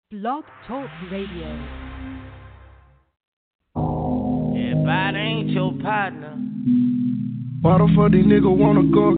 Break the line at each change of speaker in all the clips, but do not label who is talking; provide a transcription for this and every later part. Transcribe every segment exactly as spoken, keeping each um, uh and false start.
Blog Talk Radio.
If I ain't your partner,
why the fuck these niggas wanna go?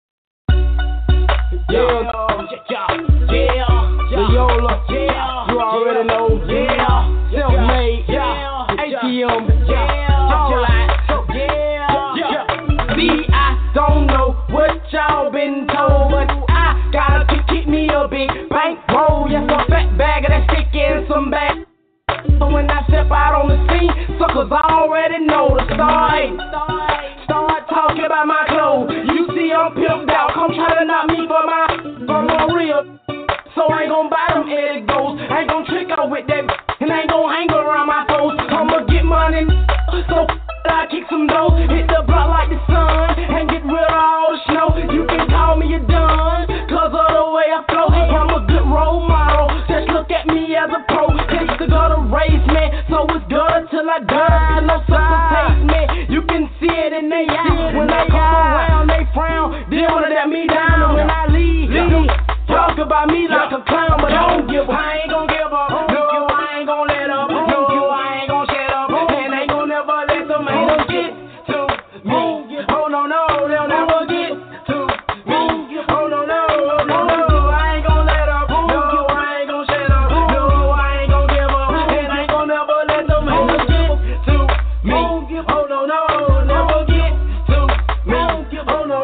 Yeah, yeah, yeah, yeah, Yola, yeah, you already know, yeah, self-made, yeah, A T M, yeah, alright, so yeah, yeah. See, I don't know what y'all been told, but I gotta keep, keep me a big bankroll, yes, a fat bag of that stick and some bag. So when I step out on the scene, suckers already know the story. Start talking about my clothes. You see I'm pimped out. Come try to knock me for my for my real. So I ain't gon' buy them Eddie Ghosts. I ain't gon' trick out with that and I ain't gon' hang around my foes. I'ma get money. So I kick some doors. Hit the block like the sun and get rid of all the snow. You can call me a done cause of the way I flow. I'm a good role model. Just look at me as a pro. Takes to go to race me. So it's good till I die. No suffocate me. You can see it in their eyes. When they come around, they frown. They wanna let me down. And when I leave, they talk about me like a clown. But I don't give up. I ain't gon' give up. No, I ain't gon' let up. No, I ain't gon' shut up. And they gon' never let them haters get to me. Oh no, no, they'll never get to me. Oh no, no, no, no, I ain't gon' let up. No, I ain't gon' shut up. No, I ain't gon' give up. And I ain't gon' never let them haters get to me. Oh no, no, never get to me. Oh no, no,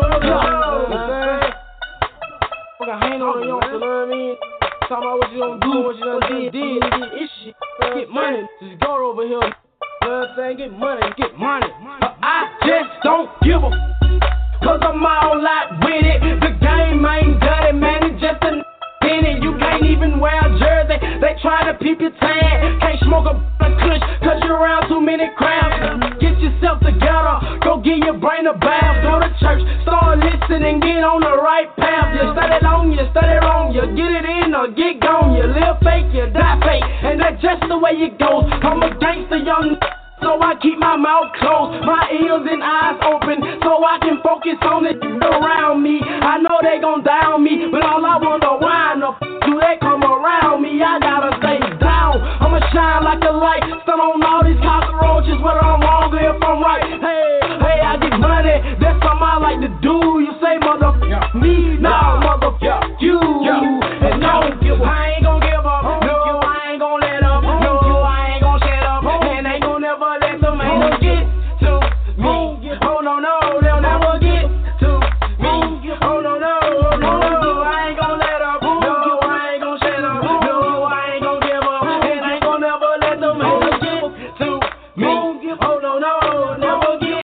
no. Fuck, I hang on to you, you know what I mean? Talking about what you done do, what you done did, did, did, it's shit. Get money, just go over here. You know what I'm saying? Get money, get money. But I just don't give a cause I'm all out with it. The game ain't dirty, man, it's just a in it. You can't even wear a jersey. They try to peep your tan. Can't smoke a kush cause you're around too many crowds. Get yourself together. Go get your brain a bath. Go to church. Start listening. Get on the right path. You study long, you study wrong. You get it in or get gone. You live fake, you die fake. And that's just the way it goes. I'm a gangster young, so I keep my mouth closed, my ears and eyes open, so I can focus on it around me. I know they gon' down me, but all I wonder why the f*** do they come around me? I gotta stay down. I'ma shine like a light, stun on all these cockroaches, whether I'm wrong or if I'm right. Hey, hey, I get money, that's something I like to do. You say mother yeah. me, nah, mother yeah. you. Yeah. And no, I ain't gon' give up. No, I ain't gon' let up. No, I ain't gon' shut up. And ain't gon' never let them haters get to me. Oh no, no, they'll never get to me. Oh no, no, no, no, I ain't gon' let up. No, I ain't gon' shut up. No, I ain't gon' give up. And ain't gon' never let them haters get to me. Oh no, no, never get.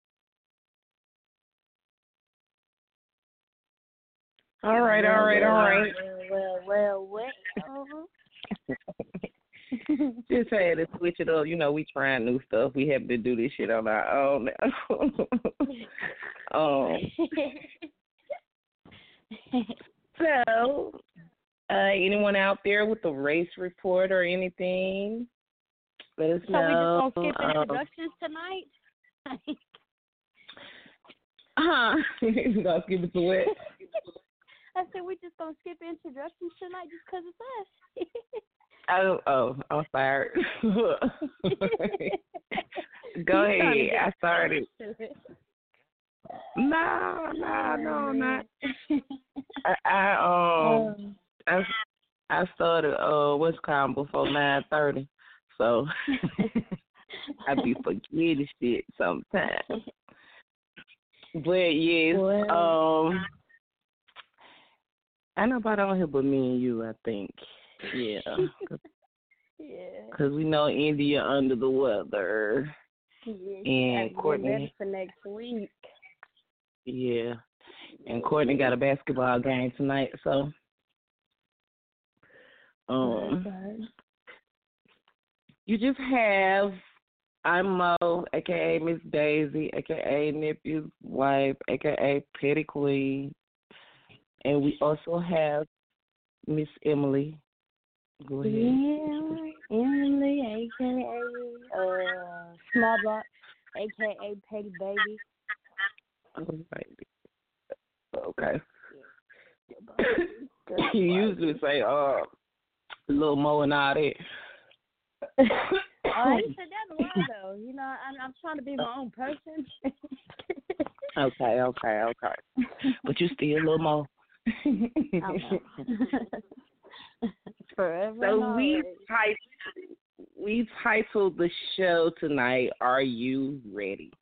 All right, all right, all right.
Well, well, well.
Just had to switch it up. You know, we trying new stuff. We have to do this shit on our own now. um, so, uh, anyone out there with a race report or anything? Let us
So
know.
we just gonna skip
Um,
introductions tonight?
huh? You gonna skip it to what?
I said we just gonna skip introductions tonight just 'cause it's us.
Oh, oh, I'm sorry. Go ahead. I started. No, no, no, not. I, I um, I, I started uh, what's called before nine thirty, so I be forgetting shit sometimes. But yes, um, I know nobody on here but me and you. I think. Yeah.
Yeah.
Because we know India under the weather.
Yeah,
and Courtney.
for next week.
Yeah. And Courtney got a basketball game tonight, so. Um.
Okay.
You just have, I'm Mo, a k a. Miss Daisy, a k a. Nephew's wife, a k a. Petty Queen. And we also have Miss Emily. Go ahead.
Yeah, Emily, a k a. Uh, Small Block, a k a. Petty Baby.
All right. Okay. You usually say, uh, Lil Mo and all that.
Oh, I said that a while though. You know, I'm I'm trying to be my own person.
Okay, okay, okay. But you still Lil Mo.
Forever.
So we titled, we titled the show tonight, Are You Ready?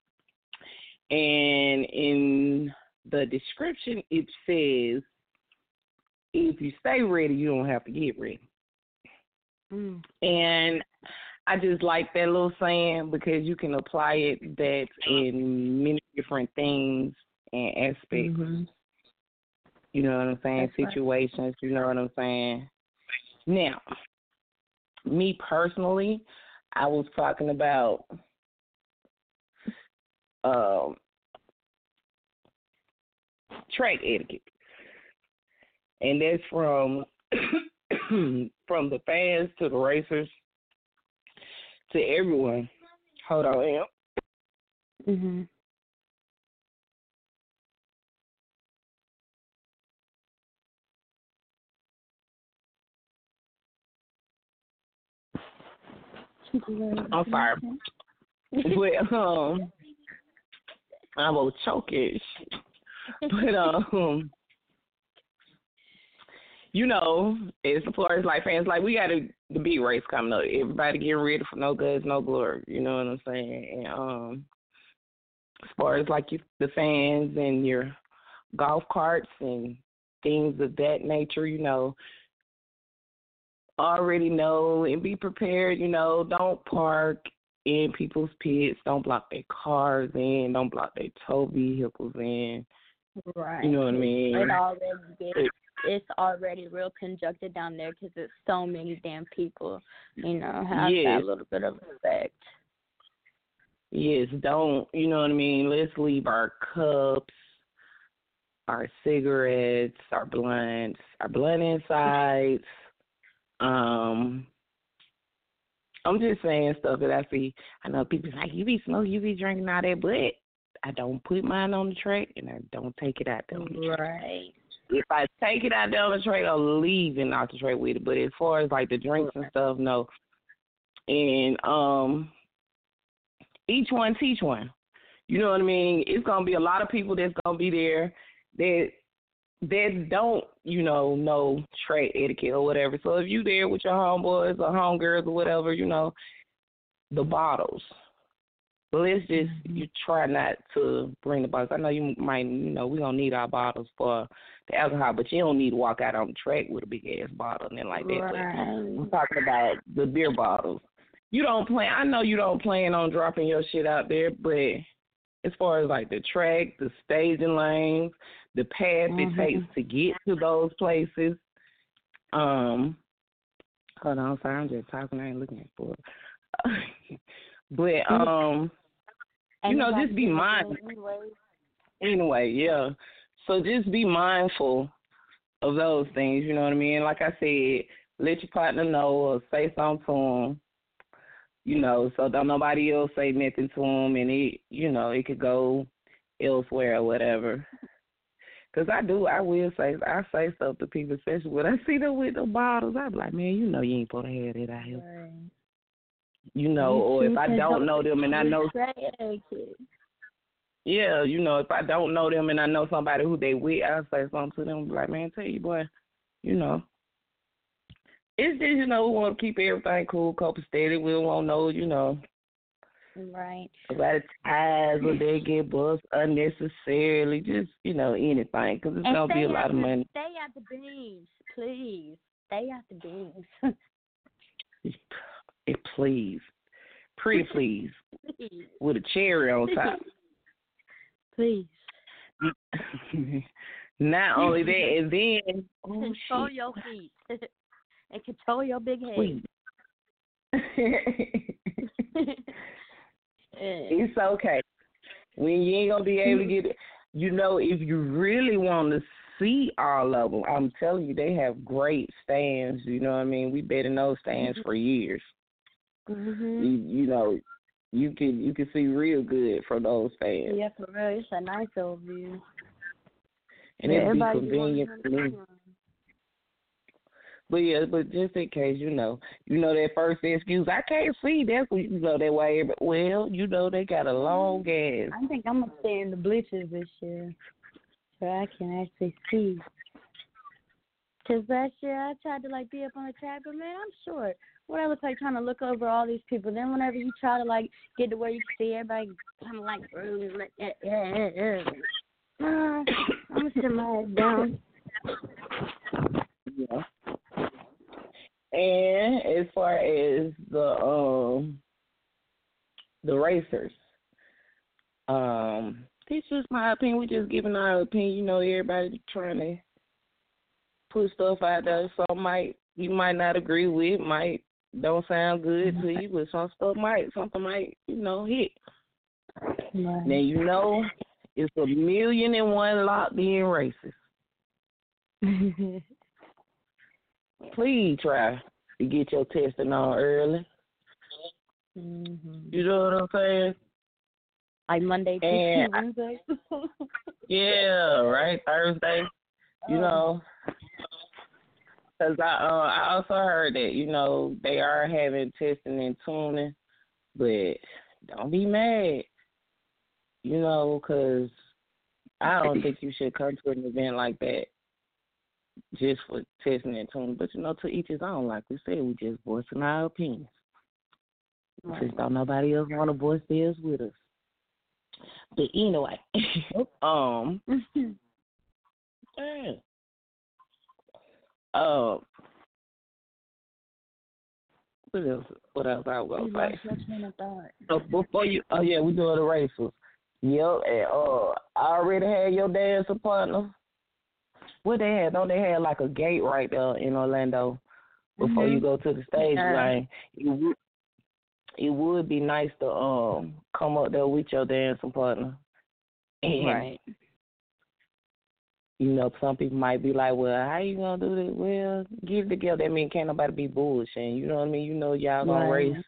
And in the description, it says, if you stay ready, you don't have to get ready.
Mm.
And I just like that little saying because you can apply it that in many different things and aspects.
Mm-hmm.
You know what I'm saying?
That's
Situations, right. You know what I'm saying? Now, me personally, I was talking about um, track etiquette. And that's from from the fans to the racers to everyone. Hold on, Am.
Mm-hmm.
I'm sorry. But, um, I was choking. But, um, you know, as far as like fans, like we got a, the big race coming up. Everybody getting ready for no goods, no glory. You know what I'm saying? And um, as far as like you, the fans and your golf carts and things of that nature, you know, already know and be prepared. You know, don't park in people's pits. Don't block their cars in. Don't block their tow vehicles in.
Right.
You know what I mean?
It already gets, it's already real conjuncted down there because it's so many damn people. You know, have
yes.
that little bit of respect.
Yes, don't, you know what I mean? Let's leave our cups, our cigarettes, our blunts, our blunt insides. Um, I'm just saying stuff that I see. I know people like, you be smoking, you be drinking all that, but I don't put mine on the track and I don't take it out there on the track.
Right.
If I take it out there on the track, I'll leave and out the track with it. But as far as like the drinks and stuff, no. And um, each one teach one. You know what I mean? It's gonna be a lot of people that's gonna be there that that don't, you know, know track etiquette or whatever. So if you there with your homeboys or homegirls or whatever, you know, the bottles. But let's just you try not to bring the bottles. I know you might, you know, we don't need our bottles for the alcohol, but you don't need to walk out on the track with a big ass bottle and then like that.
Right.
I'm talking about the beer bottles. You don't plan. I know you don't plan on dropping your shit out there, but as far as like the track, the staging lanes, the path mm-hmm. it takes to get to those places. Um, hold on, sorry, I'm just talking. I ain't looking at for it. But um, you know, just be mindful. Anyway, yeah. So just be mindful of those things. You know what I mean? Like I said, let your partner know or say something to them. You know, so don't nobody else say nothing to them, and it, you know, it could go elsewhere or whatever. Because I do, I will say, I say stuff to people, especially when I see them with the bottles. I be like, man, you know you ain't supposed to have that out here. Right. You know, you or if I don't know them and I know, yeah, you know, if I don't know them and I know somebody who they with, I'll say something to them, like, man, tell you, boy, you know. It's just, you know, we want to keep everything cool, copacetic. We don't want no, you know.
Right.
A lot of ties or they get bust unnecessarily, just, you know, anything, because it's going to be a lot of
the,
money.
Stay at the beans, please. Stay at the beans.
It, please. Pretty please. Please. With a cherry on top.
Please.
Not only that, and then... Oh,
control
shit.
your feet. And control your big head.
It's okay. When you ain't going to be able to get it, you know, if you really want to see all of them, I'm telling you, they have great stands. You know what I mean? We've been in those stands for years.
Mm-hmm.
You, you know, you can you can see real good from those stands.
Yeah, for real. It's a nice overview.
And
yeah,
it'd be convenient for me. But yeah, but just in case, you know, you know that first excuse, I can't see. That's what you know that way. Well, you know they got a long ass.
I think I'm gonna stay in the bleachers this year, so I can actually see. Cause last year I tried to like be up on the track, but man, I'm short. What I was like trying to look over all these people. Then whenever you try to like get to where you can see everybody, kind of like, like yeah, yeah, yeah. Uh, I'm gonna sit my head down.
Yeah. And as far as the um the racers, um, this is my opinion. We just giving our opinion. You know, everybody trying to put stuff out there. Some might you might not agree with, might don't sound good to you, but some stuff might something might you know hit.
Right.
Now you know it's a million and one locked in races. Please try to get your testing on early.
Mm-hmm.
You know what I'm saying?
Like Monday, Tuesday, Wednesday.
Yeah, right. Thursday. You
Oh.
know, because I uh, I also heard that you know they are having testing and tuning, but don't be mad. You know, because I don't think you should come to an event like that just for testing and tuning. But, you know, to each his own. Like we said, we just voicing our opinions.
Right.
Just don't nobody else want to voice theirs with us. But anyway, um, yeah. Uh, what else? What else I was gonna say? So before you, oh yeah, we doing the races. Yep, and uh, I already had your dancing partner. What they had? Don't they had like a gate right there in Orlando before
mm-hmm.
you go to the stage
yeah.
line? It would, it would be nice to um come up there with your dancing partner. And,
right.
You know, some people might be like, well, how you going to do this? Well, get it together. That means can't nobody be bullshitting. You know what I mean? You know y'all going
right.
to race.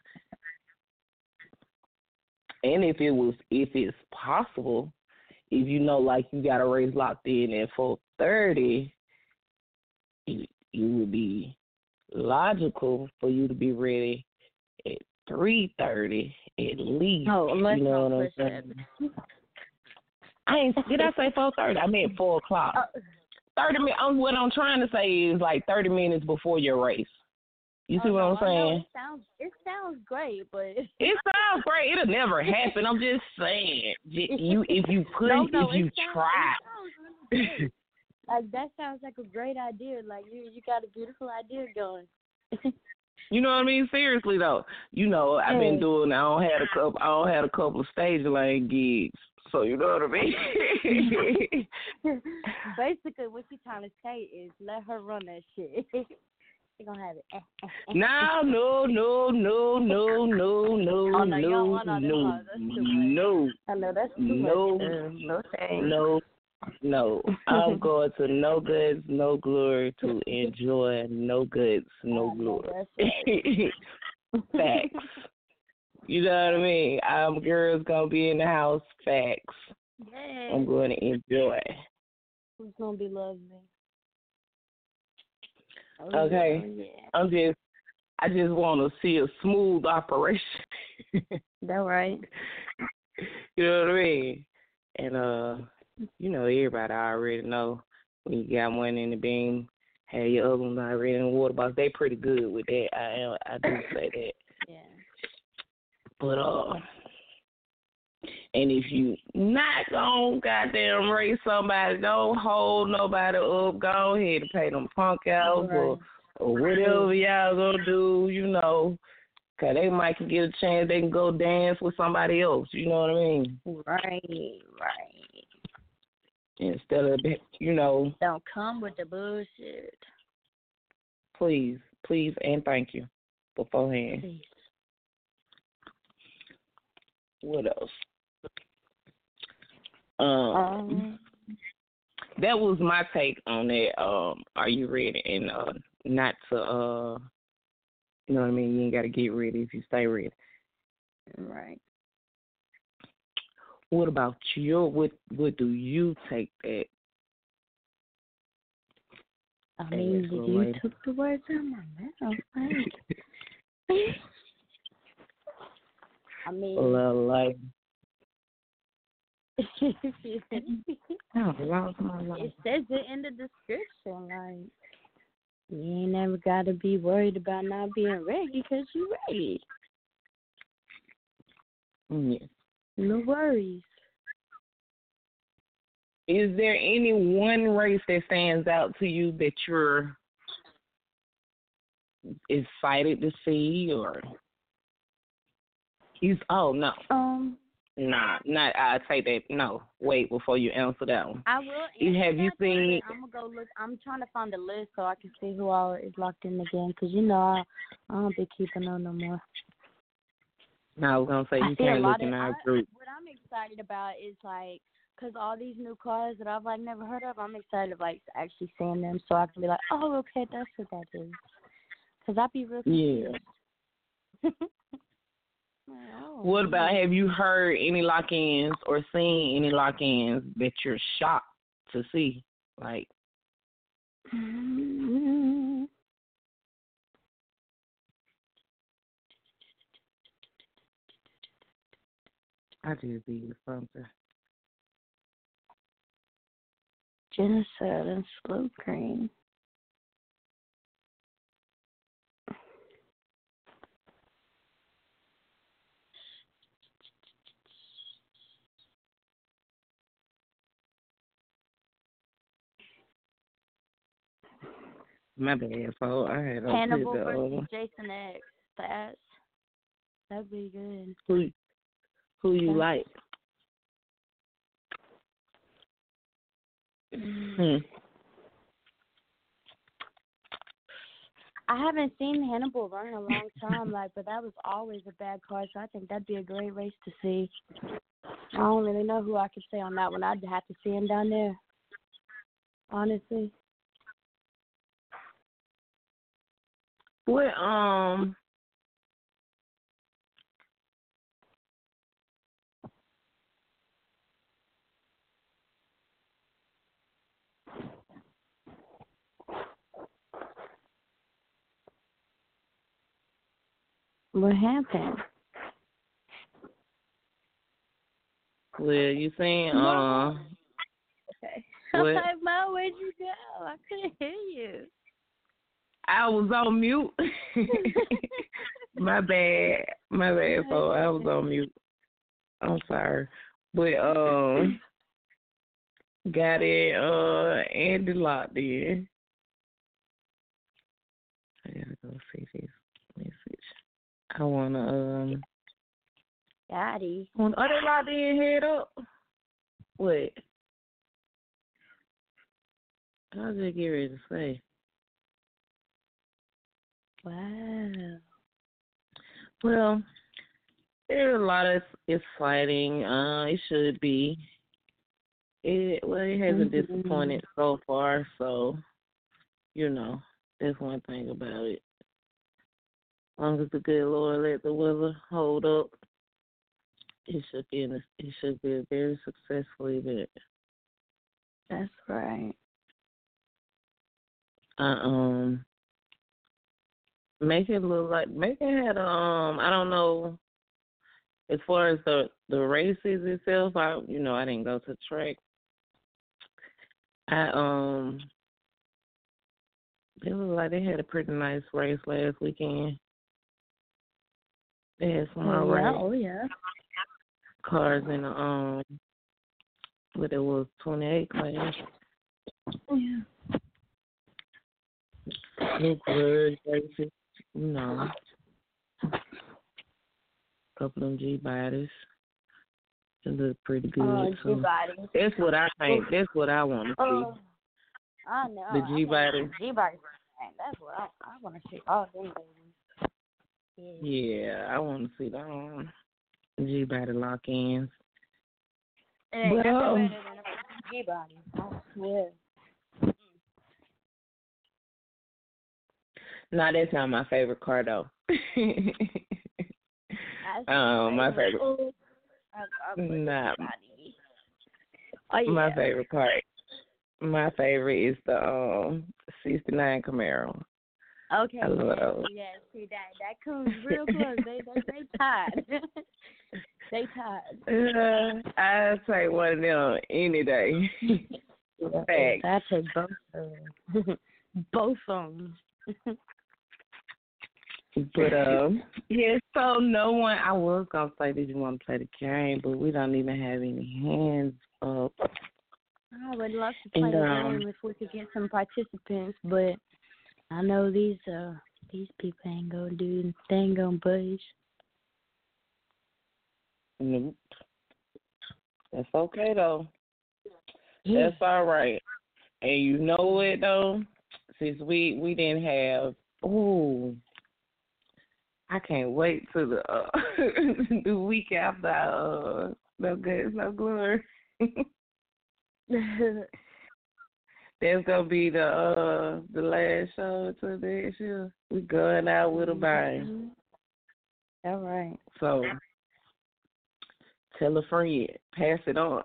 And if it was, if it's possible, if you know, like, you got a race locked in at four thirty, it, it would be logical for you to be ready at three thirty at least.
Oh, unless
you know
not
what I'm saying? I ain't, did I say four thirty? I meant four o'clock. Uh, thirty minutes. What I'm trying to say is like thirty minutes before your race. You see
oh,
what
no,
I'm saying?
it sounds it sounds great, but
it sounds great. It'll never happen. I'm just saying. You if you put
no, no,
if you
it sounds,
try.
It sounds really like that sounds like a great idea. Like you you got a beautiful idea going.
You know what I mean? Seriously though. You know, I've been doing I don't had a couple I don't had a couple of stage lane gigs. So you know what I mean?
Basically, what she's trying to say is let her run that shit. She's gonna have it.
No, no, no, no, no, no, no,
oh, no,
no,
no,
no, no.
I know that's too
no,
much. Uh, no, thanks.
no, no. I'm going to No Goods, No Glory to enjoy No Goods, No Glory. Facts. You know what I mean? I'm girls gonna be in the house. Facts.
Yeah.
I'm going to enjoy.
It's gonna be lovely. Oh,
okay.
yeah.
I'm just. I just want to see a smooth operation.
That right.
You know what I mean? And uh, you know, everybody already know when you got one in the beam, have your other one already in the water box. They pretty good with that. I am. I do say that.
Yeah.
But, uh, and if you not gonna goddamn race somebody, don't hold nobody up. Go ahead and pay them punk outs right. or, or whatever y'all gonna do, you know, because they might can get a chance. They can go dance with somebody else. You know what I mean?
Right, right.
Instead of, you know.
Don't come with the bullshit.
Please, please, and thank you beforehand.
Please.
What else? Um,
um,
that was my take on that. Um, are you ready? And uh, not to, uh, you know what I mean? You ain't got to get ready if you stay ready.
Right.
What about you? What What do you take that?
I mean, you lady. took the words out of my mouth. Like, I mean,
a little light.
Oh, it says it in the description, like, you ain't never got to be worried about not being ready because you're ready.
Yes.
No worries.
Is there any one race that stands out to you that you're excited to see, or you? Oh no.
Um.
Nah, not. I take that. No, wait before you answer that one.
I will.
You have you seen?
I'm gonna go look. I'm trying to find the list so I can see who all is locked in again. Because you know I, I don't be keeping on no more.
No, I was gonna say you can't look in our group.
What I'm excited about is like, cause all these new cars that I've like never heard of. I'm excited like actually seeing them so I can be like, oh, okay, that's what that is. Cause I'd be real confused.
Yeah. What about, have you heard any lock-ins or seen any lock-ins that you're shocked to see? Like,
mm-hmm.
I just be something.
Genocide and slow cream.
My bad, so I had a
Hannibal
the,
versus
uh,
Jason X. That's that'd be good.
Who, who you like? Hmm.
I haven't seen Hannibal run in a long time, like, but that was always a bad card, so I think that'd be a great race to see. I don't really know who I could say on that one. I'd have to see him down there, honestly.
What, um,
What happened?
well, you saying, uh,
okay.
What?
Like, Mom, where'd you go? I couldn't hear you.
I was on mute. My bad. My bad, so I was on mute. I'm sorry. But, um, got it, uh, Andy locked in. I gotta go see this message. I wanna, um,
Daddy.
wanna, are they locked in head up? What? I was just getting ready to say.
Wow.
Well, there's a lot of it's fighting. Uh, it should be. It well, it hasn't
mm-hmm.
disappointed so far. So, you know, that's one thing about it. As long as the good Lord let the weather hold up, it should be. In a, it should be a very successful event.
That's right.
Uh, um. Make it look like make it had um I don't know, as far as the the races itself. I you know I didn't go to the track. I um it looked like they had a pretty nice race last weekend. They had some
oh,
alright
yeah. Oh yeah.
cars in the um what it was twenty-eight class.
Yeah.
New good races. You know, a couple of them G-bodies. It look pretty good.
Oh,
so
G-bodies.
That's what I think. That's what I want to see.
Oh, I know.
The G-bodies.
G-bodies. That's what I, I want to see. All them babies. Yeah.
Yeah, I want to see the um, G-body lock-ins.
It ain't
But,
nothing
um,
better than a G-body. I swear.
No, that's not my favorite car, though. um, my favorite.
Oh, I, I
Not
oh, yeah.
my favorite car. My favorite is the um sixty-nine Camaro.
Okay,
I love
yeah,
those.
yeah. See that that comes real close. They they they tied. They tied.
Uh, I take one of them any day. Fact.
I take both of them. Both of them.
But um, yeah. So no one. I was gonna say, did you want to play the game? But we don't even have any hands up.
I would love to play
And,
the
um,
game if we could get some participants, but I know these uh these people ain't gonna do they ain't gonna budge.
Nope. That's okay though.
Yeah.
That's all right. And you know it though, since we we didn't have. Ooh, I can't wait till the uh, the week after uh, No Guts, No Glory. That's gonna be the uh the last show to this year. We going out with a bang.
All right.
So tell a friend, pass it on.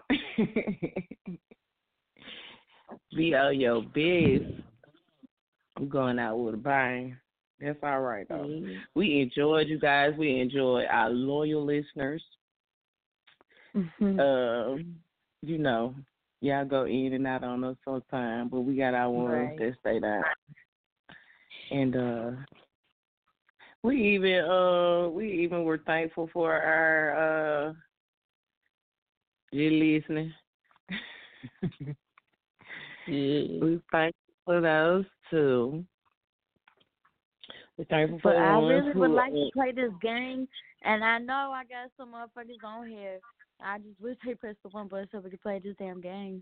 Be on your best. I'm going out with a bang. That's all right though.
Mm-hmm.
We enjoyed you guys. We enjoyed our loyal listeners.
Mm-hmm.
Um, you know, y'all go in and out on us sometimes, but we got our ones
Right.
that stay down. And uh, we even uh we even were thankful for our uh you listening.
Yeah.
We thankful for those too. We're thankful for
But
the
I
ones
really would
who
like to play this game, and I know I got some motherfuckers on here. I just wish they pressed the one button so we could play this damn game.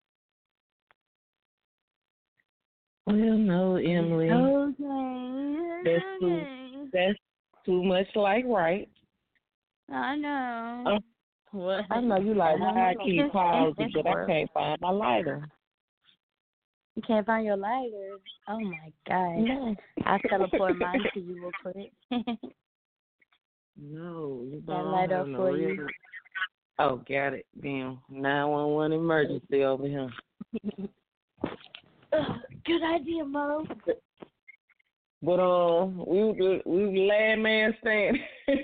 well, no, Emily.
Okay.
That's too
Okay.
that's too much like right.
I know.
Uh,
What?
I know you like why I keep pausing, but I can't find my lighter.
You can't find your lighter. Oh my god.
No.
I'll teleport mine to you real quick.
No, you
That
don't
light
have
up
no
for
real-
you.
Oh, got it. Damn, nine one one emergency over here.
Good idea, Mo.
But um, we was we was last man standing.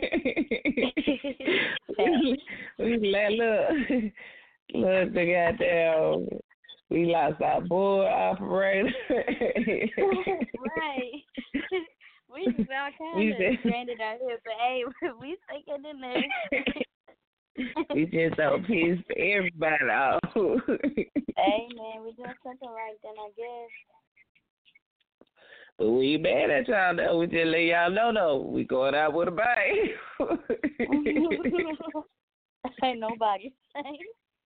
we we let look look the goddamn. We lost our board operator.
Right. We just all kind
We
of
just-
stranded out here, but hey, we sticking in there.
We just so pissed everybody off.
Hey, man, we doing something right then, I guess.
But we mad at y'all though. We just let y'all know though. We going out with a bang.
Ain't nobody saying.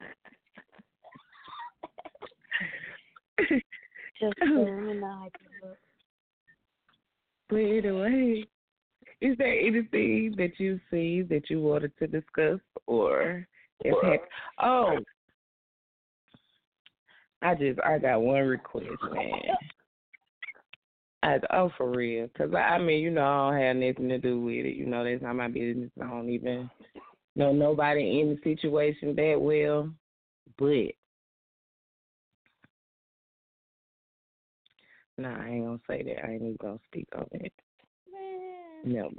Just saying, I can look.
But anyway, is there anything that you see that you wanted to discuss or if heck, oh, I just I got one request, man. I, oh, for real, because I, I mean, you know, I don't have nothing to do with it. You know, that's not my business. I don't even know nobody in the situation that well, but nah, I ain't gonna say that. I ain't even gonna speak on it. No.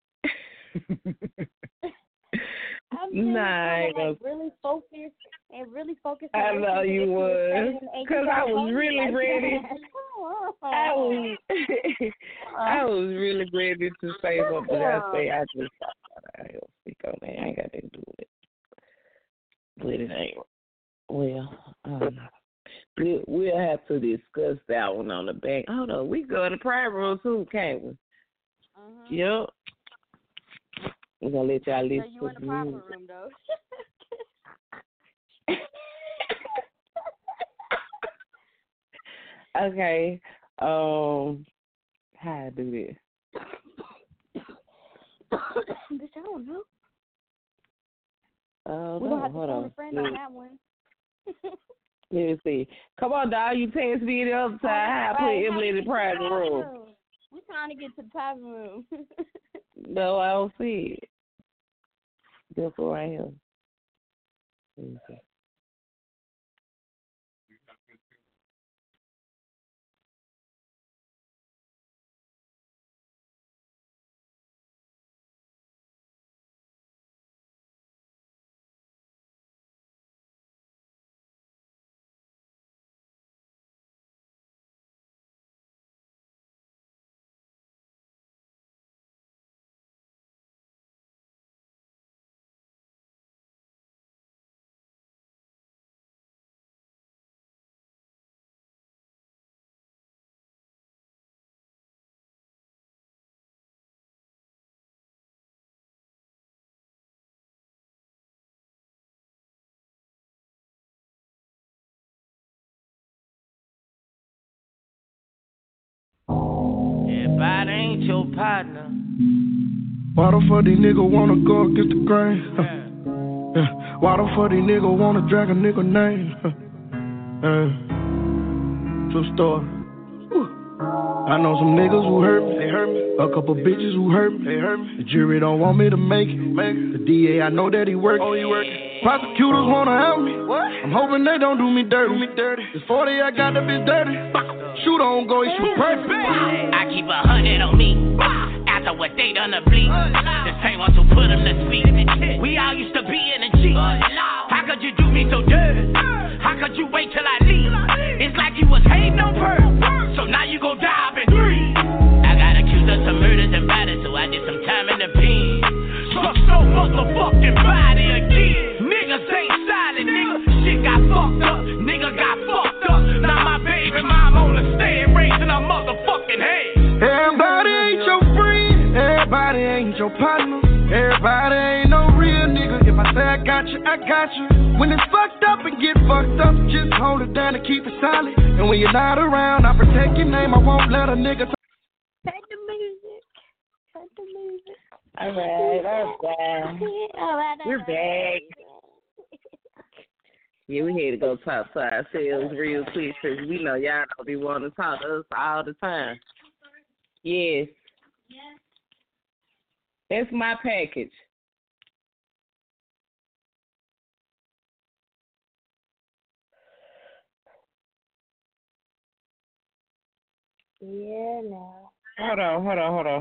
I'm just
Nah, I
trying
ain't
to like
gonna.
really focus and really focus.
I
on
know
listening
you
to what
was,
you're saying, and you
cause I
don't
was
hold me
really
like
ready.
that.
I was, I was really ready to say something. But I say I just, I ain't gonna speak on that. I ain't got nothing to do with it. But it ain't. Well, um, we'll, we'll have to discuss that one on the back. Hold on, we go to the private room too, can't we?
Uh-huh.
Yep. We're gonna let y'all
So
listen
you
to
in the
the
proper
music.
room though.
Okay. Um, how I do this?
Bitch, I don't know.
Uh,
We're gonna have to
hold
phone
on.
a friend
Let
on
me,
that one.
let me see. Come on, dog. You text me the other time. How I put
Right,
Emily in the private room.
We're trying to get to the private room.
No, I don't see it. This one right here. Let me see.
Everybody ain't your partner.
Why the fuck these niggas wanna go against the grain? Yeah. Yeah. Why the fuck these niggas wanna drag a nigga name? Yeah. True story. I know some niggas who hurt me, they hurt me. A couple bitches who hurt me, they hurt me. The jury don't want me to make it, make it. The D A, I know that he working. Oh, he working. Prosecutors wanna help me. What? I'm hoping they don't do me dirty. Do me dirty. This forty, I got the bitch dirty. Shoot on go, he shoot perfect.
I keep a hundred on me. After what they done to bleed. The same ones who put him to sleep. We all used to be in a G. How could you do me so dirty? How could you wait till I leave? It's like you was hating on purpose. So now you gon' die up in three. I got accused of some murders and bodies, so I did some time in the pen. Suck so motherfucking body again. Niggas ain't silent, nigga. Shit got fucked up. Nigga got fucked up. Now my baby mom on the stand raising her motherfucking head.
Everybody ain't your friend. Everybody ain't your partner. Everybody ain't no real nigga. If I say I got you, I got you. When it's fucked up and get fucked up, just hold it down and keep it solid. And when you're not around, I protect your name. I won't let a nigga talk.
Cut the music. Cut the music.
All right, all right.
All right,
We're back. Yeah, we had to go talk to ourselves real quick because we know y'all don't be wanting to talk to us all the time. Yes. That's my package.
Yeah, no.
Hold on, hold on, hold on.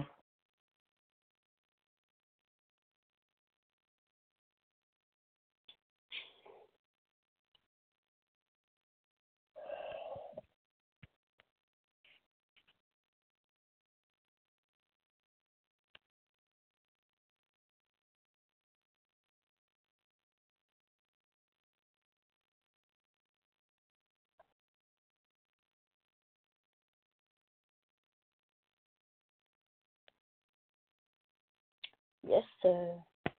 Yes, sir.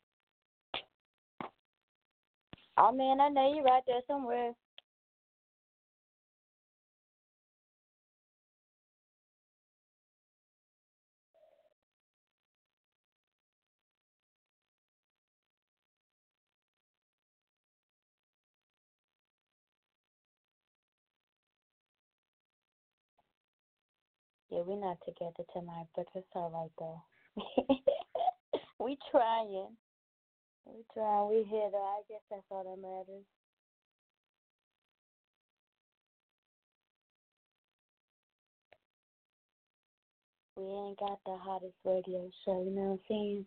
Oh, man, I know you're right there somewhere. Yeah, we're not together tonight, but it's all right, though. we trying. We trying. We here, though. I guess that's all that matters. We ain't got the hottest radio show, you know what I'm saying?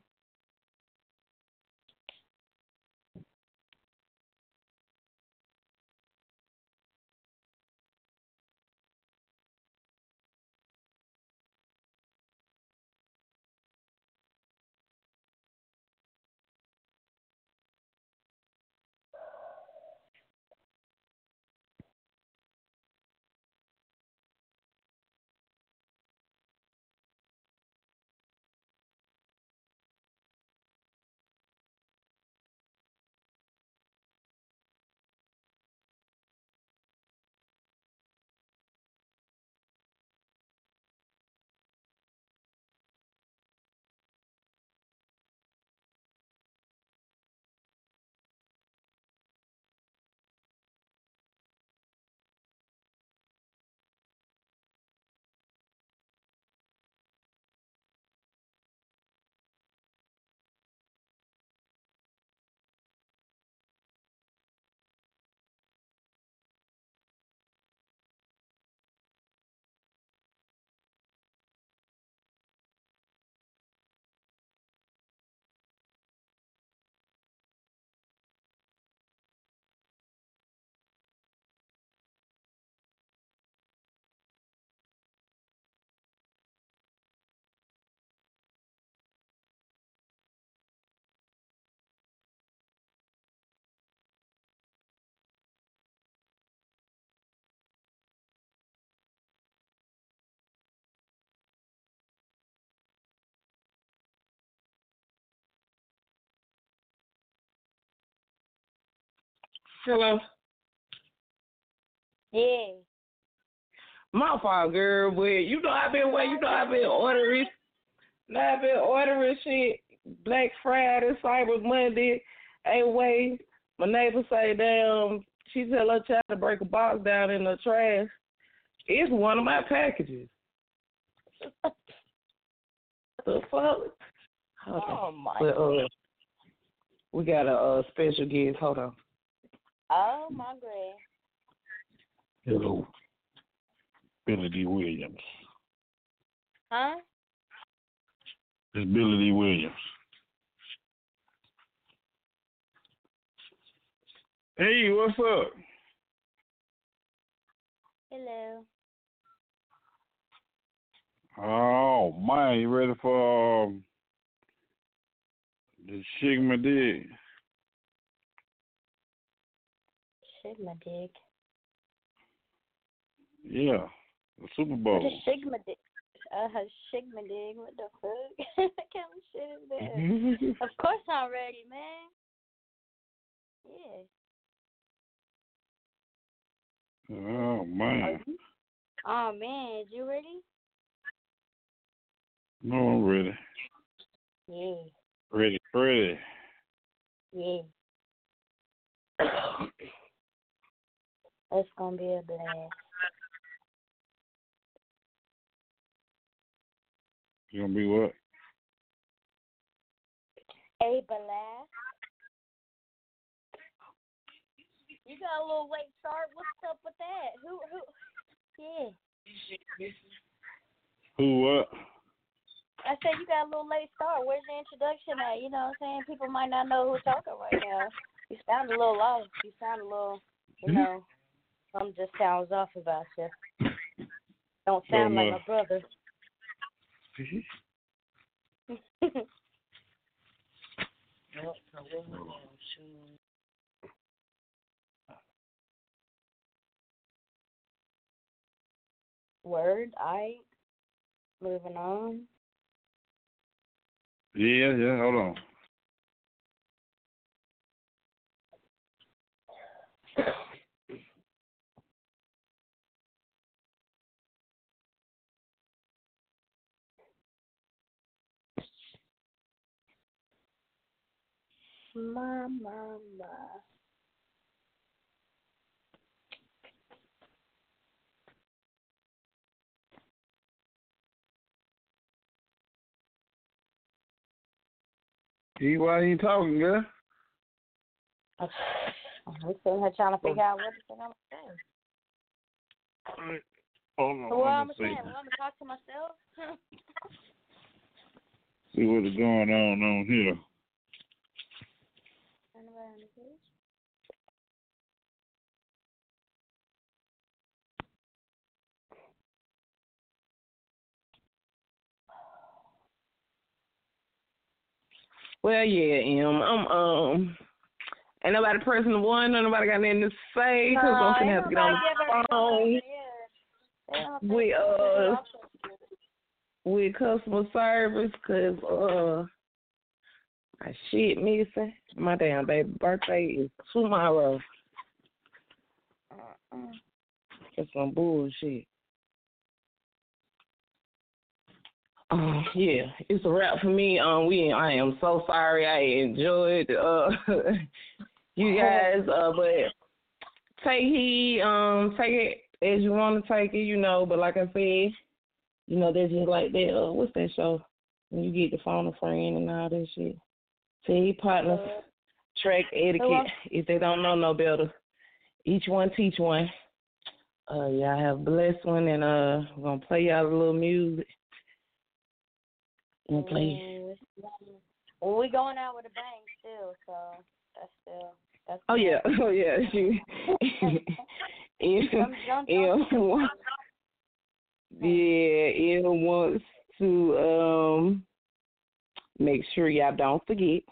Hello?
Yeah.
My fault, girl, but you know I've been waiting. You know I've been ordering. Now I've been ordering shit. Black Friday, Cyber Monday. Hey, wait. My neighbor say, damn, she tell her child to break a box down in the trash. It's one of my packages. The fuck?
Oh, my
but, uh, we got a uh, special guest. Hold on.
Oh, my God.
Hello. Billy D. Williams.
Huh?
It's Billy D. Williams. Hey, what's up?
Hello.
Oh, man, you ready for um, the Shigma Dig?
Sigma dig.
Yeah, the Super Bowl.
What is Sigma dig? Uh, Sigma dig. What the fuck? What kind of shit is that? Of course I'm ready, man. Yeah.
Oh, man.
Oh, man. Is you ready?
No, I'm ready.
Yeah.
Ready, ready.
Yeah. It's gonna be a blast.
You gonna be what?
A blast. You got a little late start. What's up with that? Who, who? Yeah.
Who what?
I said you got a little late start. Where's the introduction at? You know what I'm saying? People might not know who's talking right now. You sound a little off. You sound a little, you know, something just sounds off about you. Don't sound like my brother. Word, I moving on.
Yeah, yeah, hold on.
My mama.
E, why you ain't talking, girl?
I'm sitting here trying to figure out what the I'm saying.
Hold on,
So what I'm
let me
saying,
see.
well, I'm gonna talk to myself.
See what is going on on here.
Anybody on the page?
Well, yeah, Em. I'm um. Ain't nobody pressing the one. Nobody got nothing to say because
No,
I'm gonna
ain't
have to get on the phone with uh with customer service because uh my shit missing. My damn baby birthday is tomorrow. Uh-uh. It's some bullshit. Um, yeah, it's a wrap for me. Um, we I am so sorry. I enjoyed uh you guys, uh, but take heed. Um, take it as you want to take it, you know. But like I said, you know, that's just like that. Uh, what's that show? When you get to phone a friend and all that shit. See, partners, track etiquette. If they don't know no better, each one teach one. Uh, y'all have a blessed one, and uh, we're gonna play y'all a little music. We'll play.
Well, we going out with a bang still, so that's still. That's
oh yeah, oh yeah. She, yeah, yeah, it wants to um make sure y'all don't forget,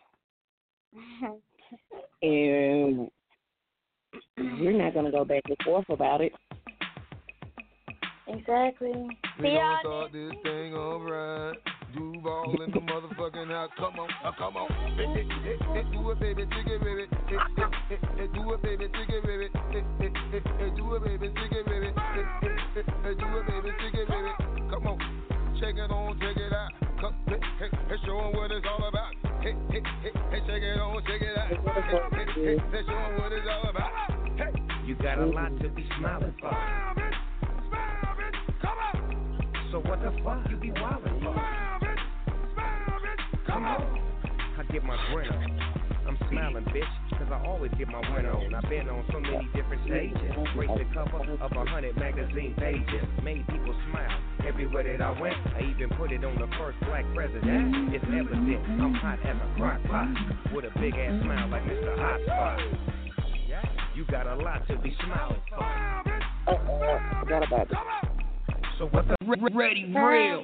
and we're not gonna go back and forth about it.
Exactly.
We gonna start this thing alright. Groove all
all in the motherfucking house. Come on, uh, come on. Hey, hey, hey, hey, do it, baby, dig it, baby. Hey, hey, hey, hey, do it, baby, dig it, baby. Hey, hey, hey, hey, do it, baby, dig it, baby. Hey, hey, hey, hey, do it, baby, dig it, baby. Come on, check it on, check it out. Come, hey, hey, hey, show 'em what it's all about. Hey, hey, hey, hey, check it on, check it out. Hey, hey, hey, hey, show 'em what it's all about. Hey,
you got a lot to be smiling for.
Smile, bitch, smile, bitch, come on.
So what the fuck you be wildin' for?
Smile, bitch, smile, bitch, come on.
I get my grin on. I'm smiling, bitch, cause I always get my win on. I've been on so many different stages. Graced the cover of a hundred magazine pages. Made people smile everywhere that I went. I even put it on the first black president. It's evident I'm hot as a crock pot. With a big ass smile like Mister Hot Spot. You got a lot to be smiling for.
Uh, uh, forgot about it.
So what the ready real?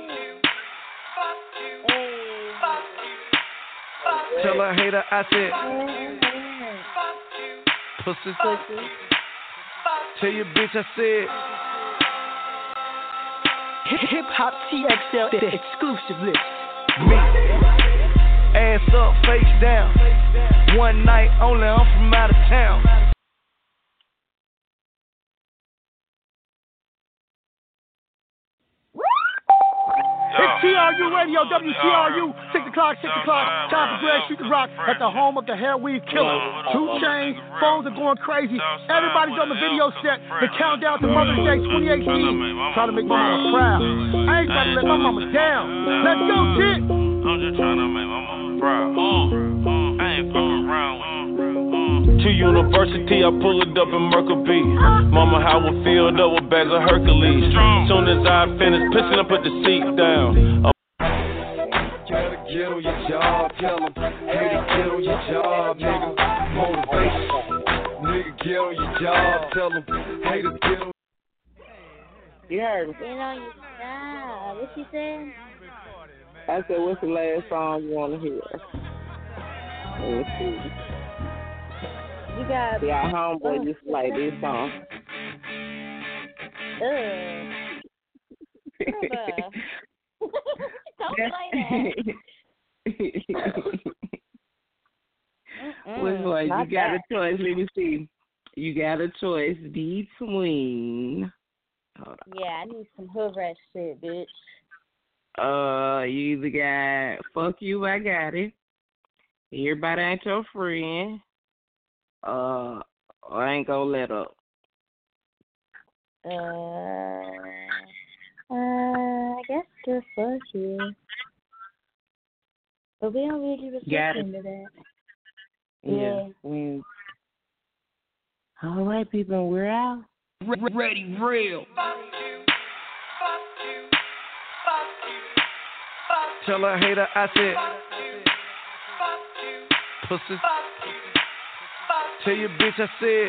Tell a hater I said pussy. Tell your bitch I said
Hip Hop T X L, the exclusive list.
me. Ass up, face down. One night only, I'm from out of town.
It's T R U Radio, W T R U, six o'clock, six o'clock. Time for Greg Street to Rock at the home of the hair weave killer. Two chains, phones are going crazy. Everybody's on the video set. The countdown to Mother's Day twenty eighteen. Trying to make my mama proud. I ain't trying to let my mama down. Let's go, kid.
I'm just trying to make my mama proud. Uh, uh, I ain't fucking around with
to university, I pull it up in Mercury B. Mama, how I filled up with bags of Hercules. Soon as I finish pissing, I put the seat down.
Gotta get on your job, tell them. Hey, to get on your job, nigga. Motivation. Nigga, get on your job, tell them. Hey, to get on.
You heard me.
Get on your job. What she said?
I said, what's the last song you want to hear? Let's see.
You got.
Yeah, homeboy just like this song.
Ugh. Don't play that.
Which one?
Not
You got
that.
a choice. Let me see. You got a choice between. Hold on.
Yeah, I need some hood rat shit, bitch.
Uh, you either got "Fuck You, I Got It," "Everybody Ain't Your Friend," uh, or "I Ain't Gonna Let Up."
Uh, uh, I guess just fuck you. But we don't really respect
Got it.
into that.
Yeah.
Yeah.
Mm. All right, people, we're out.
Ready, real.
Tell a hater I said pussy. Tell your bitch I said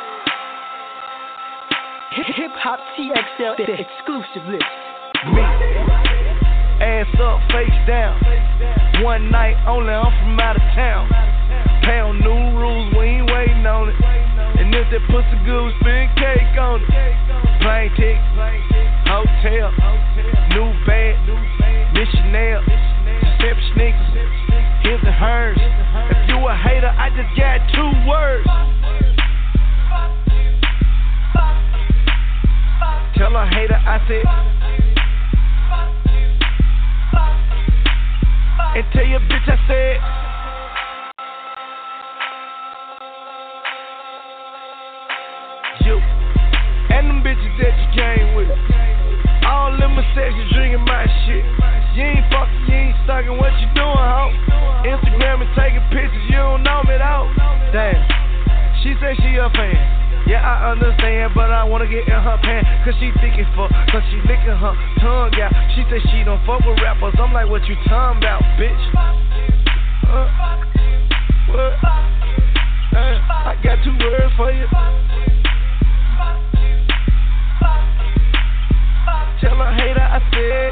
Hip Hop T X L, the exclusive list.
me. Ass up, face down. One night only, I'm from out of town. Pound new rules, we ain't waiting on it. And if that pussy good, we spin cake on it. Plane ticket, hotel, new bag, missionaire, Giuseppe sneakers, his and hers. If you a hater, I just got two words. Tell a hater I said, and tell your bitch I said, you and them bitches that you came with, all them sex you drinking my shit. You ain't fucking, you ain't sucking, what you doing, ho? Instagram and taking pictures, you don't know me though. Damn, she say she a fan. Yeah, I understand, but I wanna get in her pants. Cause she thinking fuck, cause she licking her tongue out. She say she don't fuck with rappers. I'm like, what you talking about, bitch? Uh, what? Uh, I got two words for you. Tell a hater I said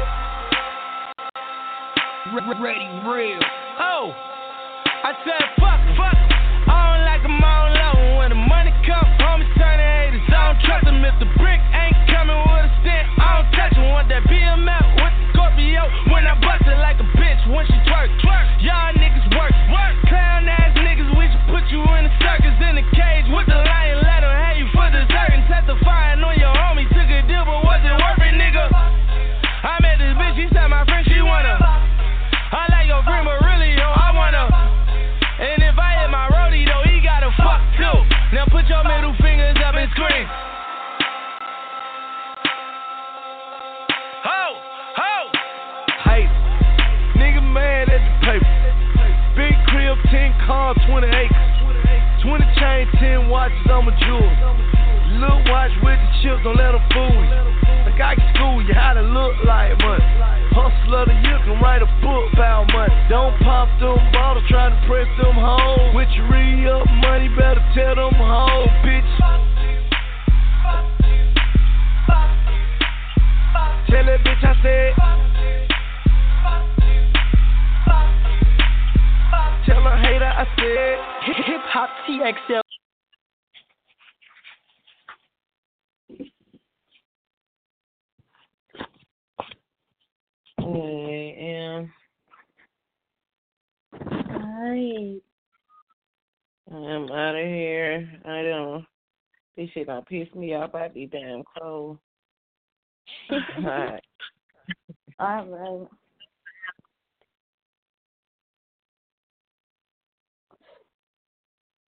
Ready, real.
oh, I said fuck, fuck. I don't like them all low. When the money come, homies turn to haters. I don't trust them if the brick ain't coming with a stent. I don't touch them. Want that B M F with the Scorpio. When I bust it like a
farm, twenty acres. twenty chains, ten watches, I'm a jewel. Little watch with the chips, don't let them fool you. Like I can school you how to look like money. Hustler the year can write a book about money. Don't pop them bottles, try to press them hoes. With your re-up money, better tell them hoes, bitch. Tell that bitch I said. Tell her hater I said.
Hip Hop T X L.
I am.
Alright.
I'm out of here. I don't. This shit don't piss me off. I be damn cold. All right.
All right.